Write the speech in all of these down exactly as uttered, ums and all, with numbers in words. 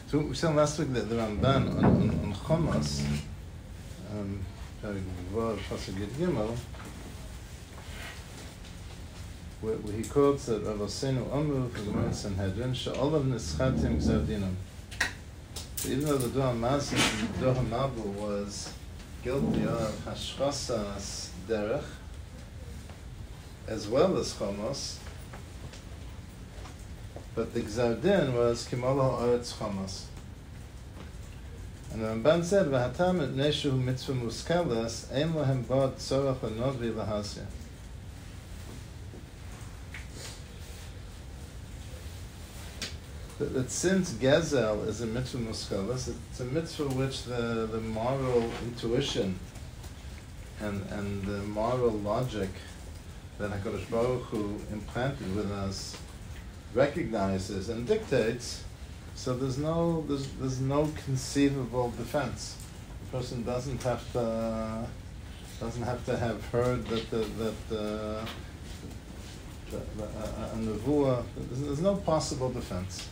So we said last week that the Ramban on, on, on Chomas, um, where, where he quotes that Rav Osenu Amru from the Gemara Sanhedrin, she'olav nischatim gzar dinam. So even though the Doha Mazin, the Doha Mabu was guilty of hashchasas derech, as well as Chomos, but the Gzar Din was Kimolo Oretz Chomos. And the Ramban said, V'hatam et neshu mitzvah muskelas, ein lohem bod tzorach l'novi l'hasya. That, that since Gezel is a mitzvah muskelas, it's a mitzvah which the, the moral intuition and, and the moral logic that HaKadosh Baruch Hu implanted with us recognizes and dictates, so there's no there's there's no conceivable defense. The person doesn't have to doesn't have to have heard that the that uh, a nevuah. There's, there's no possible defense.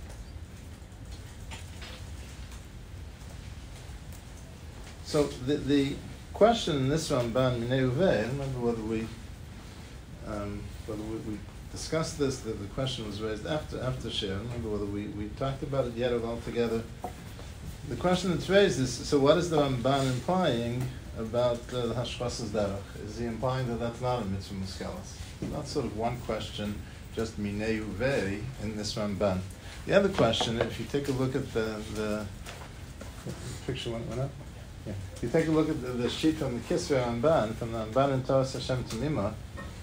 So the the question in this Ramban Minei Uvei, I don't remember whether we um, whether we, we discussed this, that the question was raised after after Shir. I don't remember whether we, we talked about it yet or all together. The question that's raised is, so what is the Ramban implying about uh, the Hashchasas Derech? Is he implying that that's not a mitzvah muskelas? That's sort of one question, just Minei Uvei in this Ramban. The other question, if you take a look at the, the, the picture went, went up? Yeah. If you take a look at the, the sheet from the Kisvei Ramban, from the Ramban in Torah Hashem Tamima,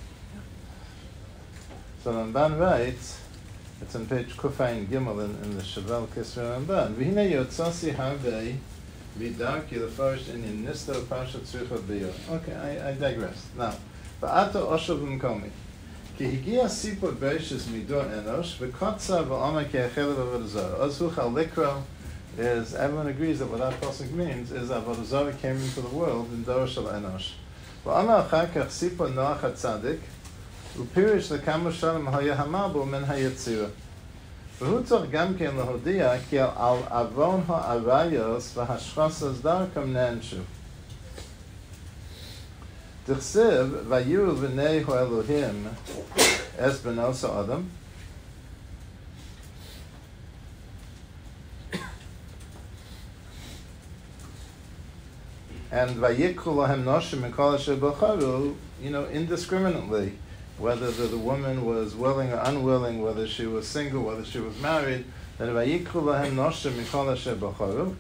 so Ramban writes, it's on page Kufayin Gimel in, in the Shavel Kisvei Ramban, V'hinei yotzasi harvei v'darki l'farish in Nista Parshat Tzricha B'yor. Okay, I, I digress. Now, V'ato oshav m'komi, ki higia sipot beishis midor enosh, v'kotza v'omer ki achel avodah zarah. Oz huchal likro is, everyone agrees that what that pasuk means is that avodah zarah came into the world in Dor Shel Enosh. V'omer achar kach sipot Noach HaTzadik, ופריש לכמה שנים היה המבול מן היצירה. והוא צריך גם כן להודיע כי על עוון העריות והשחסס דרכם נענשו. תכסיב, ויראו בני האלוהים אס בנוס האדם, and vayikru lahem noshim mikol asher b'charu, you know, indiscriminately, whether the, the woman was willing or unwilling, whether she was single, whether she was married, then vayikru lahem noshim mikol asher b'charu.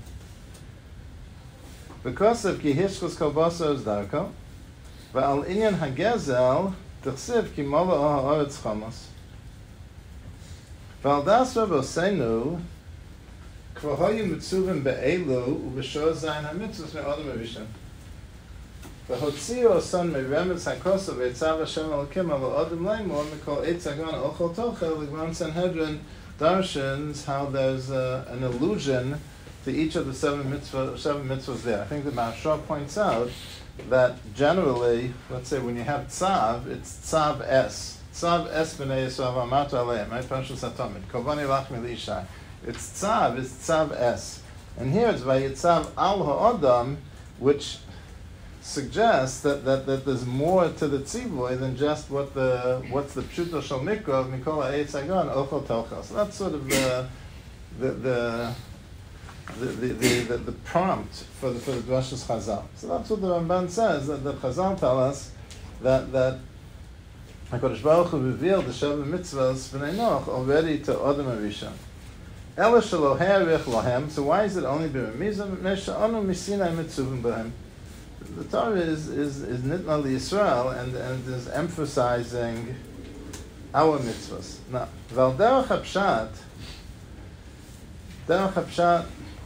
Because of ki hishchus kol basar es darko, va'al inyan hagezel t'chsiv ki mola ha'aretz chamos. Va'al das Rav Osenu kvahoyu mitzuvim be'elu u'b'shor zayin ha'mitzvus me'odem erishan. V'hotziu osan me'remetz ha'kosav v'etzav Hashem Elokim al odem leimor mikol eitz hagon ochol tochel. The Gemara Sanhedrin darshans how there's uh, an allusion to each of the seven mitzvah, seven mitzvahs there. I think the Mashra points out that generally, let's say when you have tzav, it's tzav es. Tzav es b'nei Yisrael v'amatu aleim, right? Parshas HaTomid. Kovani lachmi l'ishai. It's tzav, it's tzav es. And here it's vayitzav al ha'odam, which suggests that, that, that there's more to the tzivoy than just what the what's the pshuto shel mikra of mikol ha'etz hagon ochol telchel. So that's sort of the the the the the, the, the, the prompt for the for the drashas Chazal. So that's what the Ramban says, that the Chazal tell us that that HaKadosh Baruch Hu revealed the seven mitzvahs b'nei Noach already to Adam Arishon. Ela shelo ha'erich lahem. So why is it only b'remizah? Mepnei she'anu misinai mitzuvim b'hem. The Torah is is is nitna liYisrael and and is emphasizing our mitzvahs. Now, val derech hapshat, derech hapshat,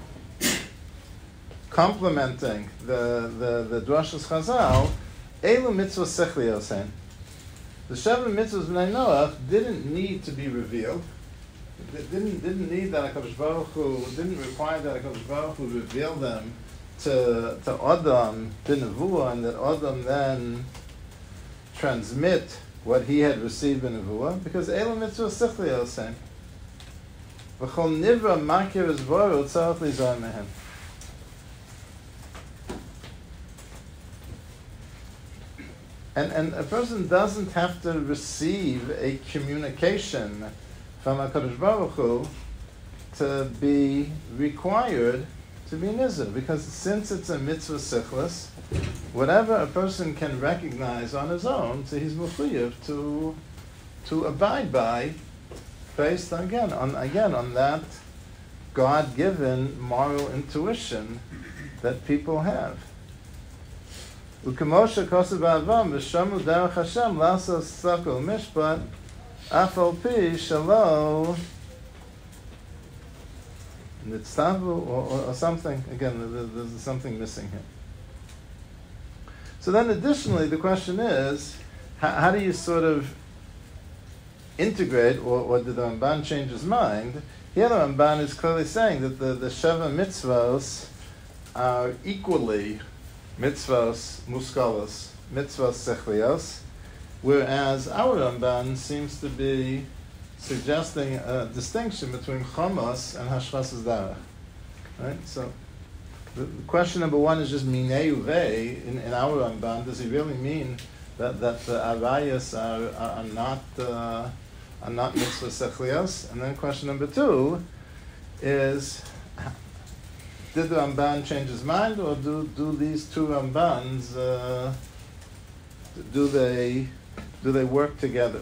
complementing the the the drashas Chazal, elu mitzvahs sechlios hen. The seven mitzvahs b'nei Noach didn't need to be revealed. It didn't didn't need that HaKadosh Baruch Hu, didn't require that HaKadosh Baruch Hu reveal them to to Adam, the Nevuah, and that Adam then transmit what he had received in Nevuah, because Elu Mitzvah Sichli Yosem. V'chol nivra makir es boru tzarech lizar mehen. And, and a person doesn't have to receive a communication from HaKadosh Baruch Hu to be required to be nizar, because since it's a mitzvah sichlis, whatever a person can recognize on his own, so he's mechuyev to to abide by, based again on again on that God-given moral intuition that people have. Ukemoshe kosev ba'avam v'shamu derech Hashem lasos sakol mishpat af al pi shalo nitztavu or, or, or something. Again, there's, there's something missing here. So then, additionally, the question is, how, how do you sort of integrate, or, or did the Ramban change his mind? Here, the Ramban is clearly saying that the the Sheva mitzvos are equally mitzvos muskalos, mitzvos sechlios, whereas our Ramban seems to be suggesting a distinction between chomos and hashchas darach. Right? So the, the question number one is just minei uvei in, in our Ramban. Does he really mean that, that the arayas are, are, are not uh, are not mitzvos sechlios? And then question number two is, did the Ramban change his mind, or do, do these two Rambans uh, do they do they work together?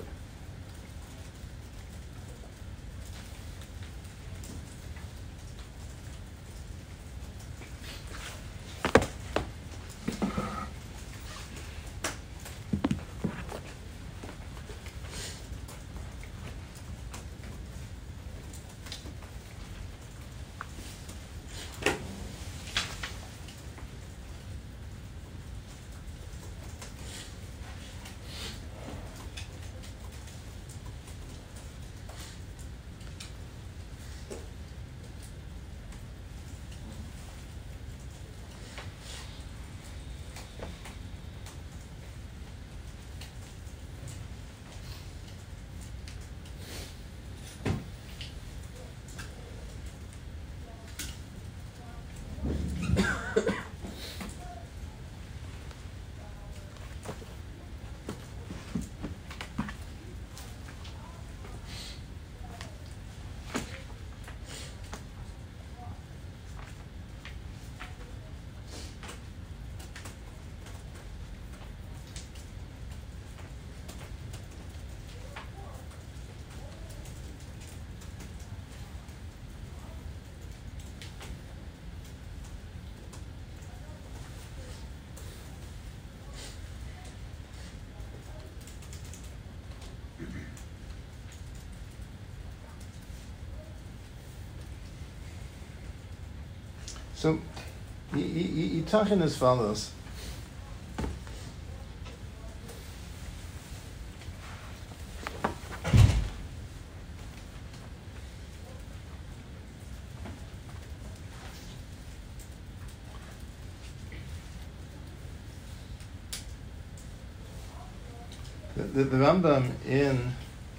So, you talk in as follows. The, the, the Rambam in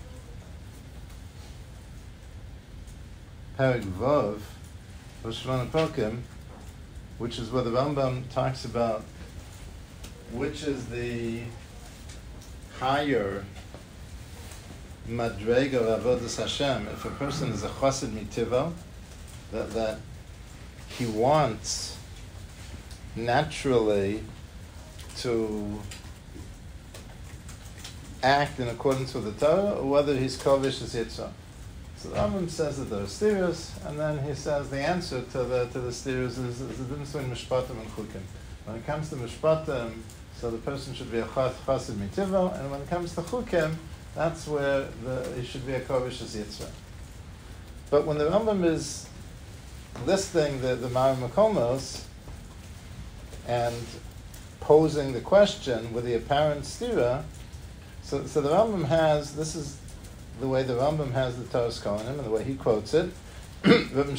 Perek Vav, Rosh Hashanah Pokim, which is where the Rambam talks about which is the higher madrega of avodas Hashem. If a person is a chassid mitiva, that that he wants naturally to act in accordance with the Torah, or whether he's kovish as yitzhak. So the Rambam says that there are steers, and then he says the answer to the to the steers is, is the difference between mishpatim and chukim. When it comes to mishpatim, so the person should be a chassid mitiva, and when it comes to chukim, that's where the, he should be a kovish as yitzhak. But when the Rambam is listing the the Mara Makomos and posing the question with the apparent stira, so so the Rambam has, this is the way the Rambam has the Torah's Kohanim and the way he quotes it. Person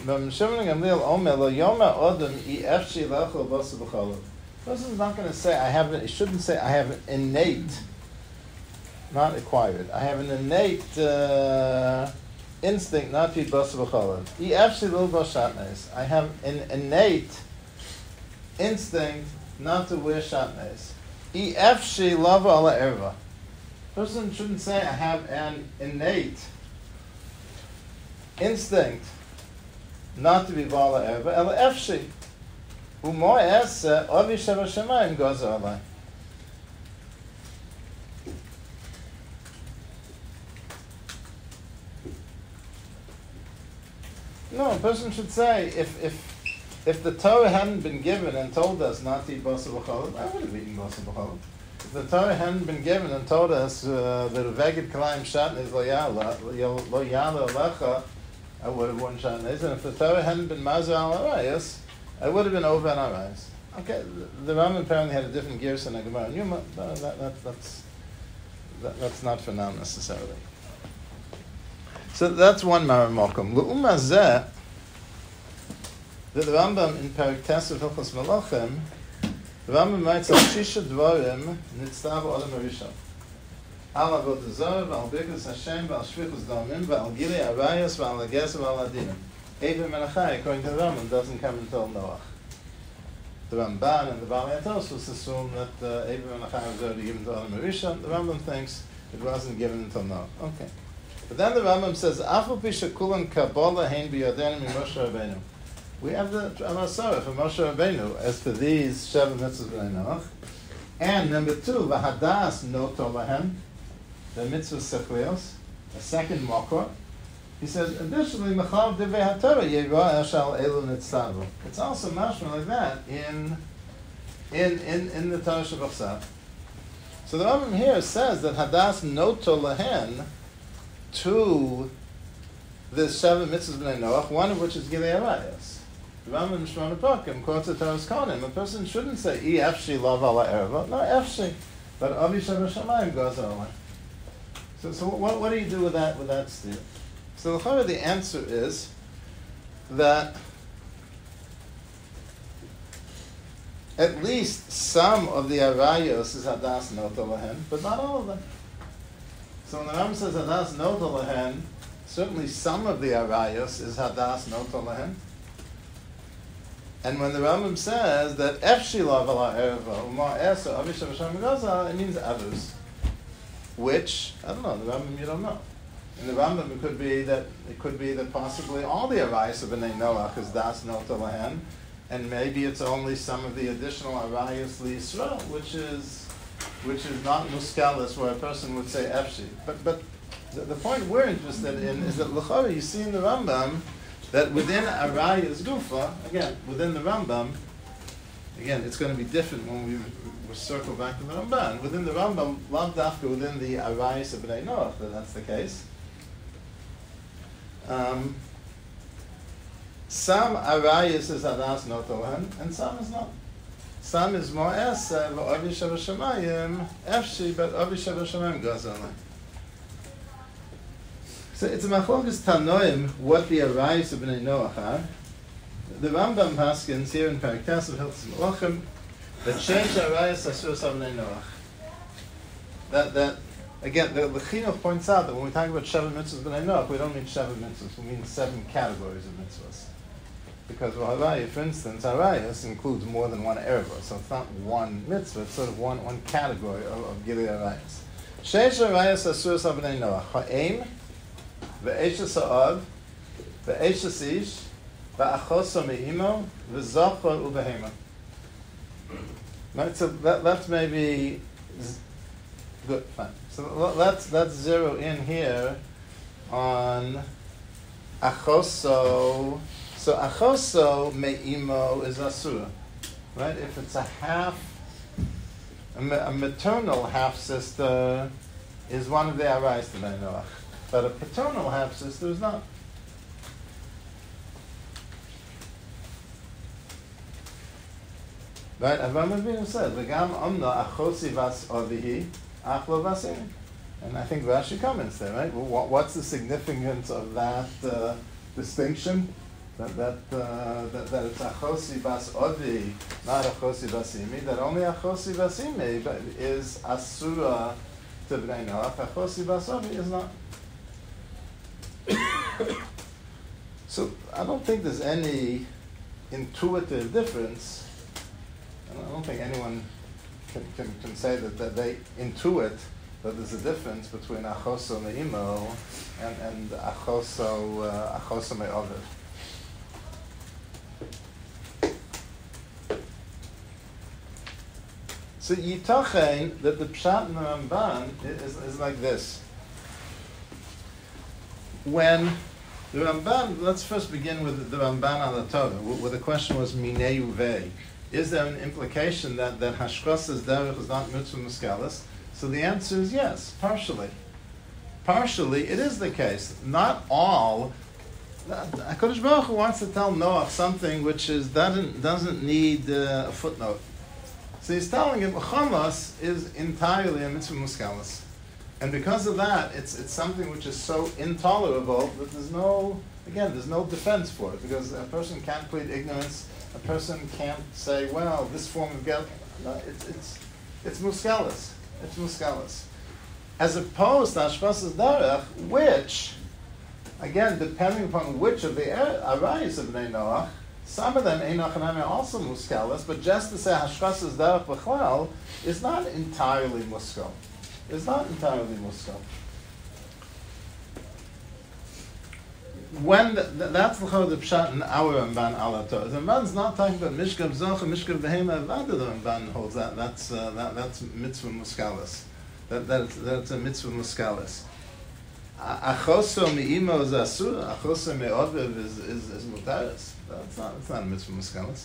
is not going to say, I have, it shouldn't say, I have an innate, not acquired, I have an innate uh, instinct not to eat basa b'chalav. I actually little shatnez. I have an innate instinct not to wear shatnez. I actually love ala erva. Person shouldn't say I have an innate instinct not to be bala erva. Ela efshi. Umo esa avi sheva shemayim goes alai. No, a person should say, if if if the Torah hadn't been given and told us not to eat basa b'chalav, I would have eaten basa b'chalav. If the Torah hadn't been given and told us uh, that veged kalayim shatnez lo yala lo yala alecha, I would have worn shatnez. And if the Torah hadn't been mazal al arayos, I would have been over on arayos. Okay, the, the Rambam apparently had a different gears in the Gemara. And you, that, that, that, that's that, that's not for now necessarily. So that's one Maramokum. L'uma zeh, the Rambam in Perek Tes of Hilchos Melachim, the Rambam writes al shisha dvarim nitztav odem harishon. Al avodah zarah, v'al birkas Hashem, v'al shvichus damim, v'al gilei arayos, v'al hages, v'al adinim. Eivim Menachai, according to the Rambam, doesn't come until Noach. The Ramban and the Baal Tosfos assume that uh, Eivim Menachai was already given to Odem harishon. The Rambam thinks it wasn't given until Noach. Okay. But then the Rambam says, "Afal pisha kulan kabbalah hein biyadenu mi Moshe Rabbeinu." We have the Amasara from Moshe Rabbeinu as to these Sheva mitzvahs b'nei Noach. And number two, v'hadas noto lahem, the mitzvah sechlios, a second makor. He says, additionally, mechav devei haTorah yirah eshal elu nitztavu. It's also mashma like that in in in in the Torah Shabbat. So the Rambam here says that hadas noto lahem to the seven mitzvahs b'nei Noach, one of which is Gilei Arayos. The Rambam Shmona Prakim quotes a Torah's Kohanim. A person shouldn't say, I efshi love ala erva. No, efshi. But avi sheva shamayim goes ala. So, so what, what do you do with that, with that steel? So the the answer is that at least some of the Arayos is hadas noto lahen, but not all of them. So when the Rambam says hadas noto lahen, certainly some of the Arayos is hadas noto lahen. And when the Rambam says that efshi lav ala erva umar esa avishav hashem gaza, it means others. Which I don't know. The Rambam you don't know. In the Rambam it could be that it could be that possibly all the Arayos of Bnei Noach is das noto lahen, and maybe it's only some of the additional Arayos li Yisrael, which is which is not muskalis, where a person would say efshi. But but the, the point we're interested in is that l'chara you see in the Rambam that within Arayos Gufa, again, within the Rambam, again, it's going to be different when we, we circle back to the Ramban. Within the Rambam, lav dafka within the Arayos of Bnei Noach, that that's the case. Um, some Arayos is hadas noto lahen, and some is not. Some is more esa, v'avi sheva shamayim, efshi, but avi sheva shamayim goes on. So it's a machlokas tanoim what the Arayos of Bnei Noach are. The Rambam paskins here in Perek Tes of Hilchos Melachim that sheish Arayos asuros of Bnei Noach. That that again the, the Chinuch points out that when we talk about Sheva mitzvahs Bnei Noach, we don't mean Sheva mitzvahs, we mean seven categories of mitzvahs. Because Arayos, for instance, Arayos includes more than one erva, so it's not one mitzvah; it's sort of one one category of, of Gilei Arayos. Sheish Arayos asuros of Bnei Noach. Ha'em ve'eshes ha'av, ve'eshes ish, ve'achos me'imo, ve'zachor u'behema. Right, so that, that's maybe good, fine. So let's let's zero in here on achoso. So achoso me'imo is asura, right? If it's a half, a, a maternal half sister is one of the Arayos Bnei Noach. But a paternal half-sister is not. Right? Avraham Avinu said, "V'gam omna achosi vas avihi, achlo vasini." And I think Rashi comments there, right? Well, what's the significance of that uh, distinction? That that, uh, that that it's achosi vas avi, not achosi vasimi. That only achosi vasimi is asura to Bnei Noach. Achosi vas avi is not. So I don't think there's any intuitive difference, and I don't think anyone can, can, can say that, that they intuit that there's a difference between achoso me'imo and, and achoso, uh, achoso me'oviv. So yitachen that the pshat in the Ramban is, is like this. When the Ramban, let's first begin with the Ramban on the Torah, where the question was minei uvei. Is there an implication that, that hashkosas derech is not mitzvah muskalis? So the answer is yes, partially. Partially, it is the case. Not all. HaKadosh Baruch Hu wants to tell Noach something which is doesn't doesn't need uh, a footnote. So he's telling him Chamas is entirely a mitzvah muskalis. And because of that, it's it's something which is so intolerable that there's no, again, there's no defense for it, because a person can't plead ignorance, a person can't say, well, this form of guilt, no, it's it's it's muskalis, it's muskalis. As opposed to Hashkosas Derech, which, again, depending upon which of the arayos of Bnei Noach, some of them Enoch and Ham are also muskalis, but just to say Hashkosas Derech B'chlal is not entirely muskal. It's not entirely muskal. When the, the, that's the the pshat in our Ramban ala Torah. The Ramban's not talking about mishkav zoch and mishkav behema. Rather, the Ramban holds that that's uh, that, that's mitzvah muskalis. That that's, that's a mitzvah muskalis. Achoso me'imo is asura. Achoso me'oviv is is is mutaris. That's not it's not a mitzvah muskalis.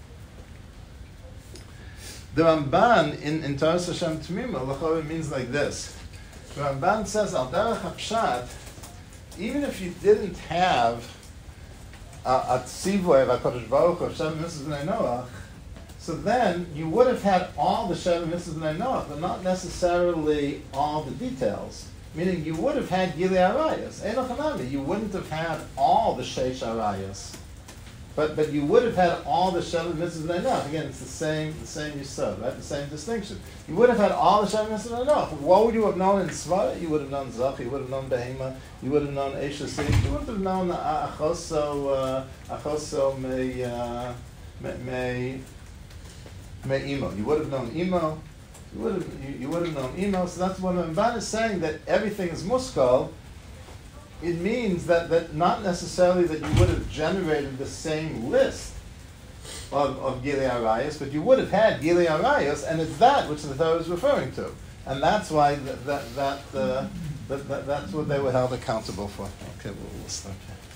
The Ramban in, in Torah Hashem T'mima, l'chorah means like this. The Ramban says, al derech hapshat, even if you didn't have a, a tzivoy of HaKadosh Baruch Hu, Shem Mitzvahs B'nai Noach, so then you would have had all the Shem Mitzvahs B'nai Noach, but not necessarily all the details. Meaning you would have had Gilei Arayos. Enoch Hanami, you wouldn't have had all the Sheish Arayos. But but you would have had all the Shem Mitzvahs B'nai Noach. Again, it's the same the same Yisod, right? The same distinction. You would have had all the Shem Mitzvahs B'nai Noach. What would you have known in Svara? You would have known Zach, you would have known Behema, you would have known Eisha you would have known Achoso Achoso Me Me Me Imo. You would have known Imo. You would have you, you would have known Imo. So that's when the Ramban is saying that everything is muskal. It means that, that not necessarily that you would have generated the same list of, of Gilei Arayos, but you would have had Gilei Arayos, and it's that which the Torah is referring to. And that's why that, that, that, uh, that, that that's what they were held accountable for. Okay, we'll, we'll stop here.